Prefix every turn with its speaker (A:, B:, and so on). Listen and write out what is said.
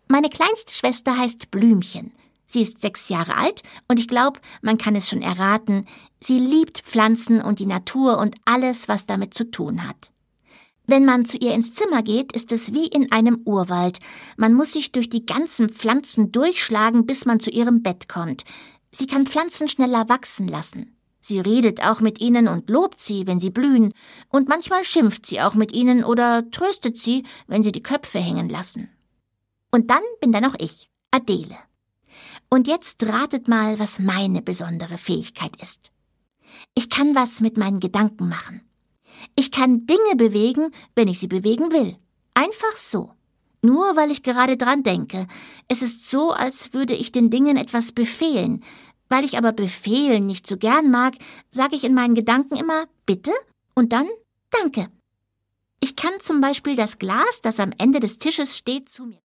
A: Meine kleinste Schwester heißt Blümchen. Sie ist 6 Jahre alt und ich glaube, man kann es schon erraten, sie liebt Pflanzen und die Natur und alles, was damit zu tun hat. Wenn man zu ihr ins Zimmer geht, ist es wie in einem Urwald. Man muss sich durch die ganzen Pflanzen durchschlagen, bis man zu ihrem Bett kommt. Sie kann Pflanzen schneller wachsen lassen. Sie redet auch mit ihnen und lobt sie, wenn sie blühen. Und manchmal schimpft sie auch mit ihnen oder tröstet sie, wenn sie die Köpfe hängen lassen. Und dann bin da noch ich, Adele. Und jetzt ratet mal, was meine besondere Fähigkeit ist. Ich kann was mit meinen Gedanken machen. Ich kann Dinge bewegen, wenn ich sie bewegen will. Einfach so. Nur weil ich gerade dran denke. Es ist so, als würde ich den Dingen etwas befehlen. Weil ich aber befehlen nicht so gern mag, sage ich in meinen Gedanken immer bitte und dann danke. Ich kann zum Beispiel das Glas, das am Ende des Tisches steht, zu mir